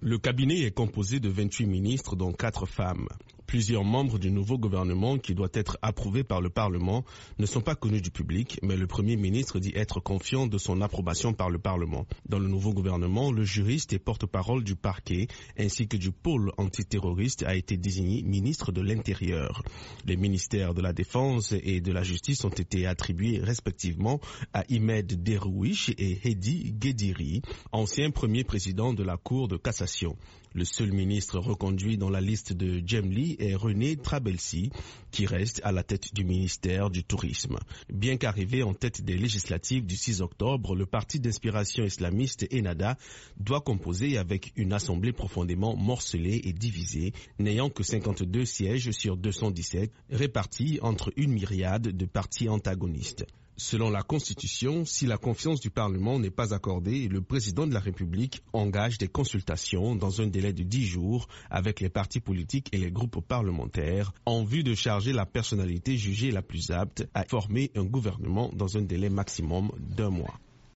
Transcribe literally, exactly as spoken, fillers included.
Le cabinet est composé de vingt-huit ministres, dont quatre femmes. Plusieurs membres du nouveau gouvernement, qui doit être approuvé par le Parlement, ne sont pas connus du public, mais le Premier ministre dit être confiant de son approbation par le Parlement. Dans le nouveau gouvernement, le juriste et porte-parole du parquet, ainsi que du pôle antiterroriste, a été désigné ministre de l'Intérieur. Les ministères de la Défense et de la Justice ont été attribués respectivement à Imed Derouiche et Hedi Guediri, ancien premier président de la Cour de cassation. Le seul ministre reconduit dans la liste de Djemli est René Trabelsi, qui reste à la tête du ministère du Tourisme. Bien qu'arrivé en tête des législatives du six octobre, le parti d'inspiration islamiste Ennahda doit composer avec une assemblée profondément morcelée et divisée, n'ayant que cinquante-deux sièges sur deux cent dix-sept, répartis entre une myriade de partis antagonistes. Selon la Constitution, si la confiance du Parlement n'est pas accordée, le président de la République engage des consultations dans un délai de dix jours avec les partis politiques et les groupes parlementaires en vue de charger la personnalité jugée la plus apte à former un gouvernement dans un délai maximum d'un mois.